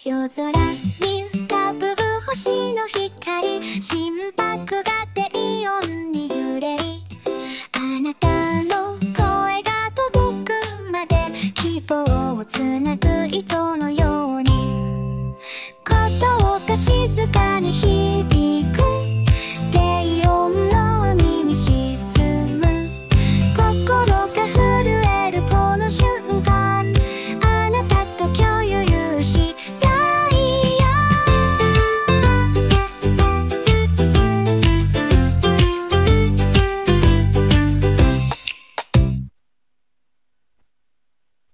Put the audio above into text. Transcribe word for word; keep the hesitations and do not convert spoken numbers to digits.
夜空に浮かぶ星の光、心拍が低音